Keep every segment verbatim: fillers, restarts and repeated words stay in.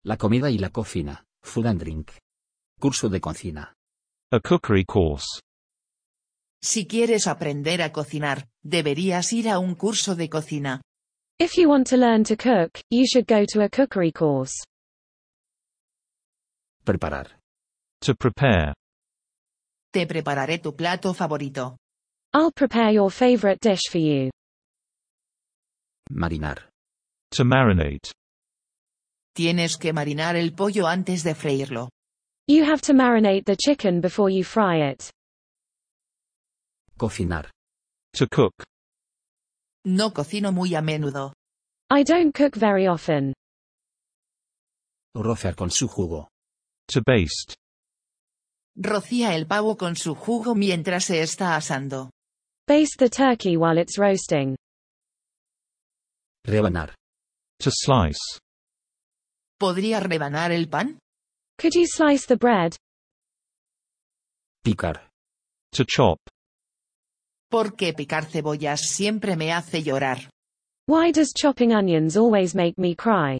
La comida y la cocina, food and drink. Curso de cocina. A cookery course. Si quieres aprender a cocinar, deberías ir a un curso de cocina. If you want to learn to cook, you should go to a cookery course. Preparar. To prepare. Te prepararé tu plato favorito. I'll prepare your favorite dish for you. Marinar. To marinate. Tienes que marinar el pollo antes de freírlo. You have to marinate the chicken before you fry it. Cocinar. To cook. No cocino muy a menudo. I don't cook very often. Rociar con su jugo. To baste. Rocía el pavo con su jugo mientras se está asando. Baste the turkey while it's roasting. Rebanar. To slice. ¿Podría rebanar el pan? Could you slice the bread? Picar. To chop. Porque picar cebollas siempre me hace llorar. Why does chopping onions always make me cry?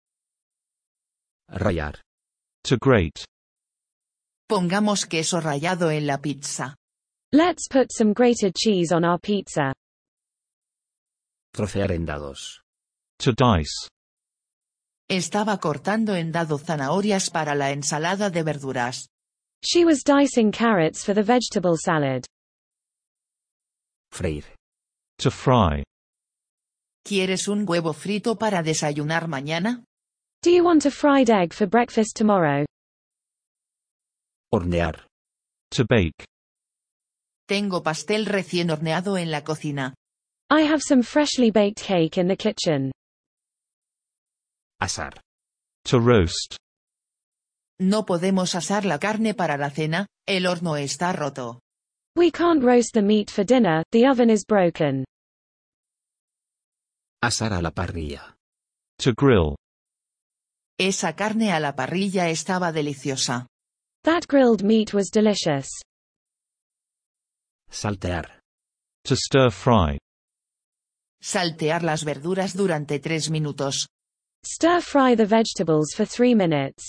Rallar. To grate. Pongamos queso rallado en la pizza. Let's put some grated cheese on our pizza. Trocear en dados. To dice. Estaba cortando en dado zanahorias para la ensalada de verduras. She was dicing carrots for the vegetable salad. Freír. To fry. ¿Quieres un huevo frito para desayunar mañana? Do you want a fried egg for breakfast tomorrow? Hornear. To bake. Tengo pastel recién horneado en la cocina. I have some freshly baked cake in the kitchen. Asar. To roast. No podemos asar la carne para la cena, el horno está roto. We can't roast the meat for dinner, the oven is broken. Asar a la parrilla. To grill. Esa carne a la parrilla estaba deliciosa. That grilled meat was delicious. Saltear. To stir fry. Saltear las verduras durante tres minutos. Stir fry the vegetables for three minutes.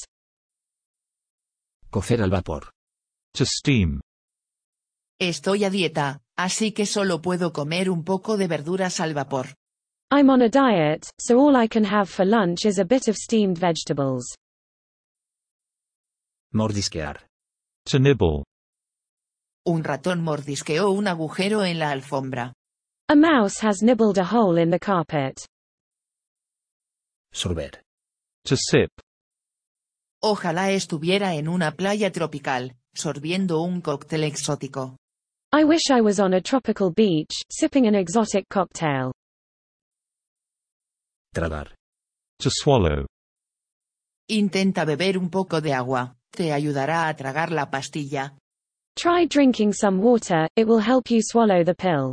Cocer al vapor. To steam. Estoy a dieta, así que solo puedo comer un poco de verduras al vapor. I'm on a diet, so all I can have for lunch is a bit of steamed vegetables. Mordisquear. To nibble. Un ratón mordisqueó un agujero en la alfombra. A mouse has nibbled a hole in the carpet. Sorber. To sip. Ojalá estuviera en una playa tropical, sorbiendo un cóctel exótico. I wish I was on a tropical beach, sipping an exotic cocktail. Tragar. To swallow. Intenta beber un poco de agua, te ayudará a tragar la pastilla. Try drinking some water, it will help you swallow the pill.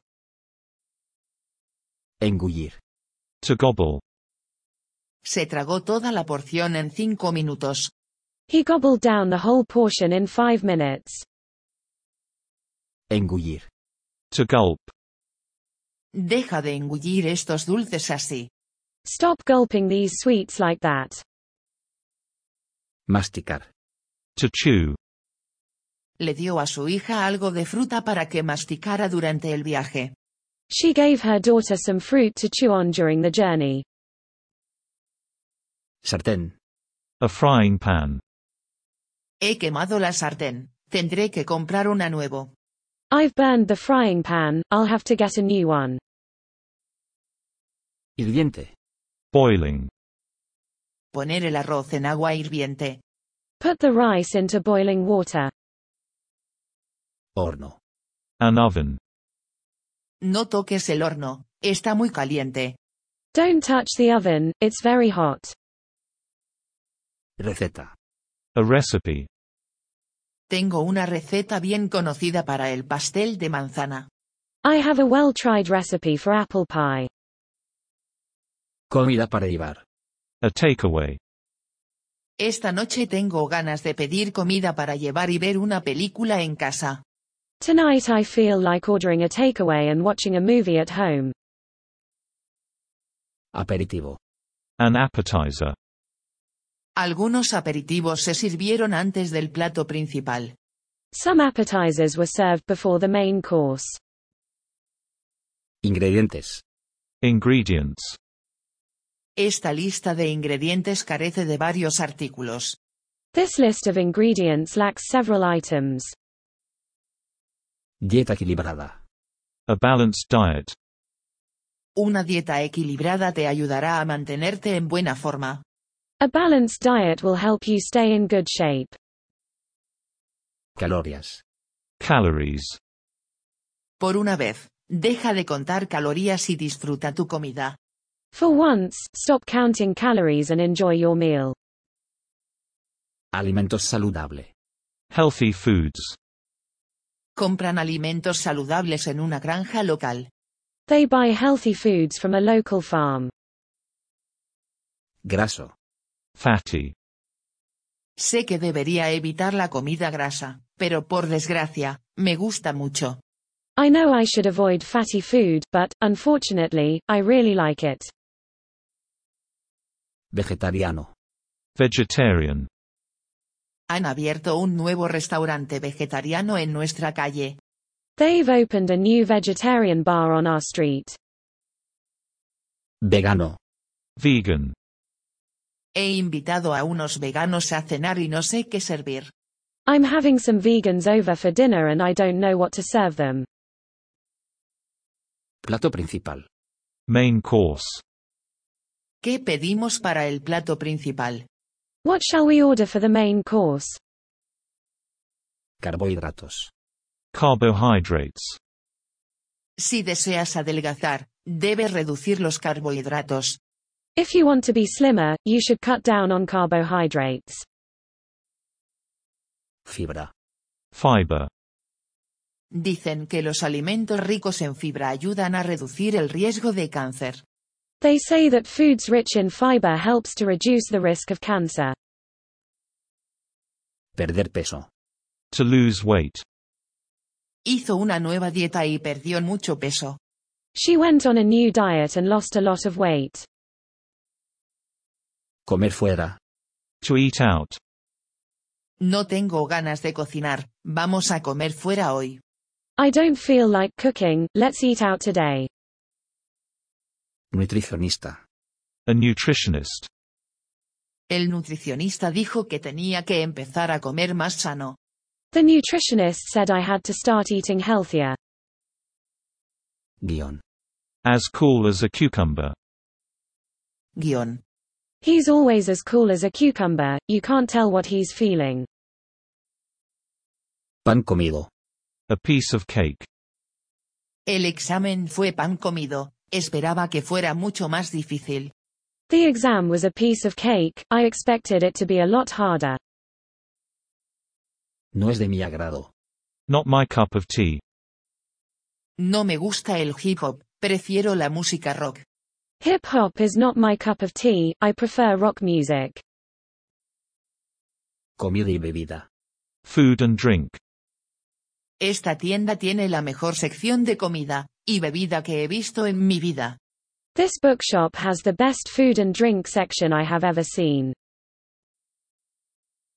Engullir. To gobble. Se tragó toda la porción en cinco minutos. He gobbled down the whole portion in five minutes. Engullir. To gulp. Deja de engullir estos dulces así. Stop gulping these sweets like that. Masticar. To chew. Le dio a su hija algo de fruta para que masticara durante el viaje. She gave her daughter some fruit to chew on during the journey. Sartén. A frying pan. He quemado la sartén, tendré que comprar una nuevo. I've burned the frying pan, I'll have to get a new one. Hirviente. Boiling. Poner el arroz en agua hirviente. Put the rice into boiling water. Horno. An oven. No toques el horno, está muy caliente. Don't touch the oven, it's very hot. Receta. A recipe. Tengo una receta bien conocida para el pastel de manzana. I have a well-tried recipe for apple pie. Comida para llevar. A takeaway. Esta noche tengo ganas de pedir comida para llevar y ver una película en casa. Tonight I feel like ordering a takeaway and watching a movie at home. Aperitivo. An appetizer. Algunos aperitivos se sirvieron antes del plato principal. Some appetizers were served before the main course. Ingredientes. Ingredients. Esta lista de ingredientes carece de varios artículos. This list of ingredients lacks several items. Dieta equilibrada. A balanced diet. Una dieta equilibrada te ayudará a mantenerte en buena forma. A balanced diet will help you stay in good shape. Calorías. Calories. Por una vez, deja de contar calorías y disfruta tu comida. For once, stop counting calories and enjoy your meal. Alimentos saludables. Healthy foods. Compran alimentos saludables en una granja local. They buy healthy foods from a local farm. Graso. Fatty. Sé que debería evitar la comida grasa, pero por desgracia, me gusta mucho. I know I should avoid fatty food, but, unfortunately, I really like it. Vegetariano. Vegetarian. Han abierto un nuevo restaurante vegetariano en nuestra calle. They've opened a new vegetarian bar on our street. Vegano. Vegan. He invitado a unos veganos a cenar y no sé qué servir. I'm having some vegans over for dinner and I don't know what to serve them. Plato principal. Main course. ¿Qué pedimos para el plato principal? What shall we order for the main course? Carbohidratos. Carbohydrates. Si deseas adelgazar, debes reducir los carbohidratos. If you want to be slimmer, you should cut down on carbohydrates. Fibra. Fiber. Dicen que los alimentos ricos en fibra ayudan a reducir el riesgo de cáncer. They say that foods rich in fiber helps to reduce the risk of cancer. Perder peso. To lose weight. Hizo una nueva dieta y perdió mucho peso. She went on a new diet and lost a lot of weight. Comer fuera. To eat out. No tengo ganas de cocinar, vamos a comer fuera hoy. I don't feel like cooking, let's eat out today. Nutricionista. A nutritionist. El nutricionista dijo que tenía que empezar a comer más sano. The nutritionist said I had to start eating healthier. Guión. As cool as a cucumber. Guión. He's always as cool as a cucumber, you can't tell what he's feeling. Pan comido. A piece of cake. El examen fue pan comido, esperaba que fuera mucho más difícil. The exam was a piece of cake, I expected it to be a lot harder. No es de mi agrado. Not my cup of tea. No me gusta el hip hop, prefiero la música rock. Hip hop is not my cup of tea, I prefer rock music. Comida y bebida. Food and drink. Esta tienda tiene la mejor sección de comida y bebida que he visto en mi vida. This bookshop has the best food and drink section I have ever seen.